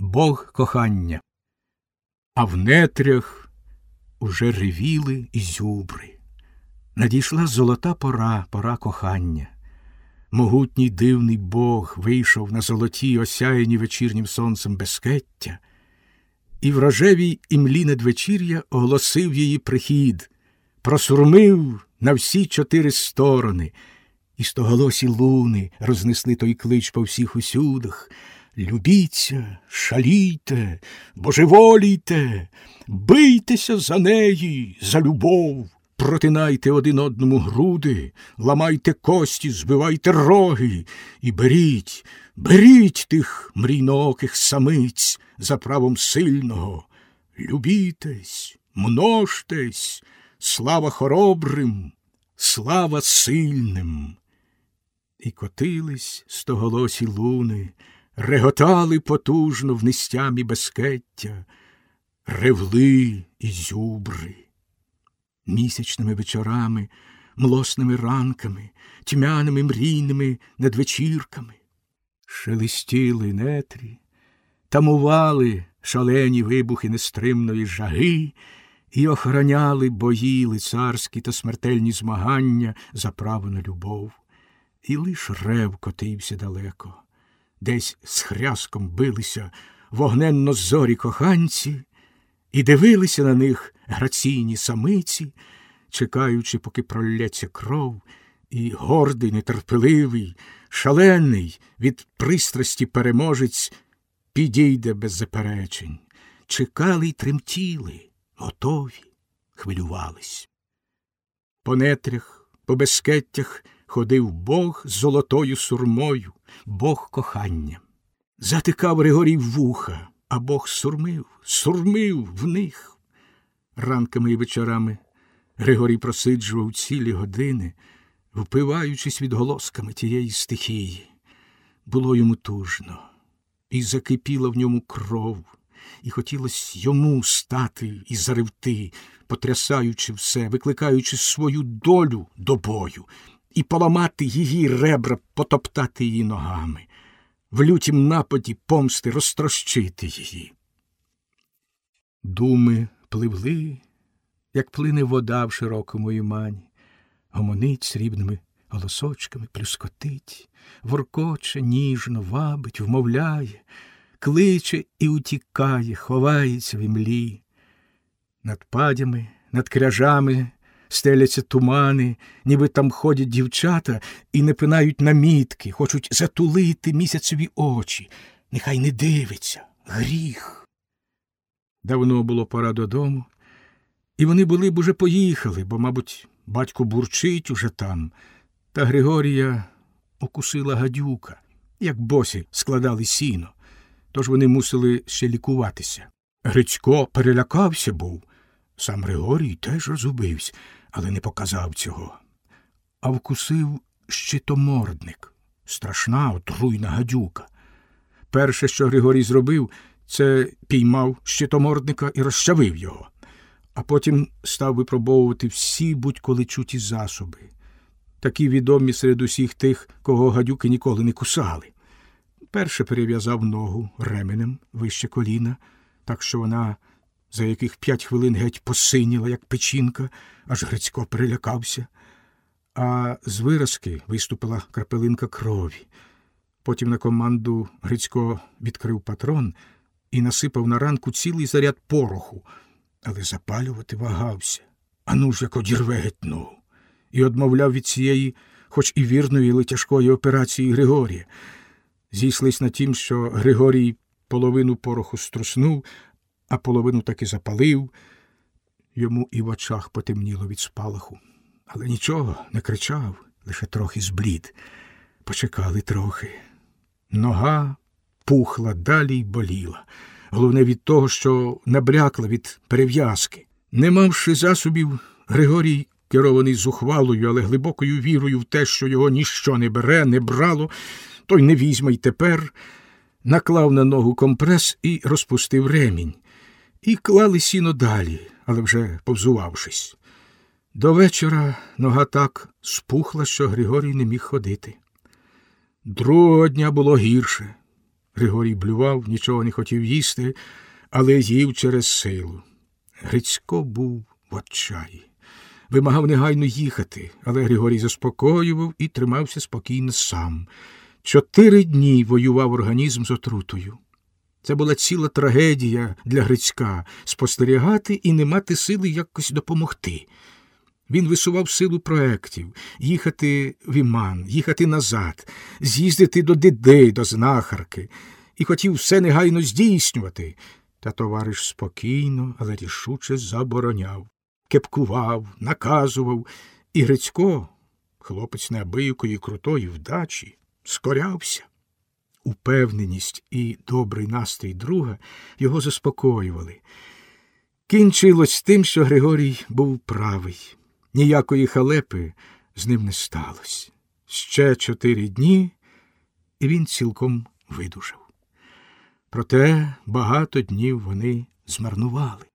Бог кохання. А в нетрях уже ревіли ізюбри. Надійшла золота пора, пора кохання. Могутній дивний Бог вийшов на золоті, осяяні вечірнім сонцем безкеття, і в рожевій імлі надвечір'я оголосив її прихід, просурмив на всі 4 сторони, і стоголосі луни рознесли той клич по всіх усюдах. Любіться, шалійте, божеволійте, бийтеся за неї, за любов, протинайте один одному груди, ламайте кості, збивайте роги і беріть, беріть тих мрійнооких самиць за правом сильного. Любітесь, множтесь, слава хоробрим, слава сильним. І котились стоголосі луни, реготали потужно в нестямі безкеття, ревли ізюбри. Місячними вечорами, млосними ранками, тьмяними мрійними надвечірками шелестіли нетрі, тамували шалені вибухи нестримної жаги і охороняли бої лицарські та смертельні змагання за право на любов. І лиш рев котився далеко. Десь з хряском билися вогненно зорі коханці і дивилися на них граційні самиці, чекаючи, поки пролється кров, і гордий, нетерпеливий, шалений від пристрасті переможець підійде без заперечень. Чекали й тремтіли, готові, хвилювались. По нетрях, по безкеттях ходив Бог з золотою сурмою, Бог кохання. Затикав Григорій вуха, а Бог сурмив в них. Ранками і вечорами Григорій просиджував цілі години, впиваючись відголосками тієї стихії. Було йому тужно, і закипіла в ньому кров, і хотілося йому стати і заревти, потрясаючи все, викликаючи свою долю до бою, і поламати її ребра, потоптати її ногами, в лютім нападі помсти розтрощити її. Думи пливли, як плине вода в широкому імані, гомонить срібними голосочками, плюскотить, воркоче, ніжно, вабить, вмовляє, кличе і утікає, ховається в імлі. Над падями, над кряжами стеляться тумани, ніби там ходять дівчата і не пинають намітки, хочуть затулити місяцеві очі. Нехай не дивиться, гріх. Давно було пора додому, і вони були б уже поїхали, бо, мабуть, батько бурчить уже там. Та Григорія укусила гадюка, як босі складали сіно, тож вони мусили ще лікуватися. Грицько перелякався був. Сам Григорій теж розгубився, але не показав цього. А вкусив щитомордник, страшна отруйна гадюка. Перше, що Григорій зробив, це піймав щитомордника і розчавив його, а потім став випробовувати всі будь-коли чуті засоби, такі відомі серед усіх тих, кого гадюки ніколи не кусали. Перше перев'язав ногу ременем вище коліна, так що вона за яких 5 хвилин геть посиніла, як печінка, аж Грицько перелякався. А з виразки виступила крапелинка крові. Потім на команду Грицько відкрив патрон і насипав на ранку цілий заряд пороху, але запалювати вагався. Ану ж, як одірве геть ногу. І одмовляв від цієї, хоч і вірної, але тяжкої операції Григорія. Зійшлись на тім, що Григорій половину пороху струснув, а половину таки запалив. Йому і в очах потемніло від спалаху. Але нічого, не кричав, лише трохи зблід. Почекали трохи. Нога пухла далі й боліла. Головне від того, що набрякла від перев'язки. Не мавши засобів, Григорій, керований зухвалою, але глибокою вірою в те, що його ніщо не бере, не брало, той не візьме й тепер, наклав на ногу компрес і розпустив ремінь. І клали сіно далі, але вже повзувавшись. До вечора нога так спухла, що Григорій не міг ходити. Другого дня було гірше. Григорій блював, нічого не хотів їсти, але їв через силу. Грицько був в отчаї. Вимагав негайно їхати, але Григорій заспокоював і тримався спокійно сам. 4 дні воював організм з отрутою. Це була ціла трагедія для Грицька – спостерігати і не мати сили якось допомогти. Він висував силу проєктів – їхати в Іман, їхати назад, з'їздити до Диди, до знахарки. І хотів все негайно здійснювати. Та товариш спокійно, але рішуче забороняв. Кепкував, наказував. І Грицько, хлопець неабиякої крутої вдачі, скорявся. Упевненість і добрий настрій друга його заспокоювали. Кінчилось тим, що Григорій був правий. Ніякої халепи з ним не сталося. Ще 4 дні, і він цілком видужав. Проте багато днів вони змарнували.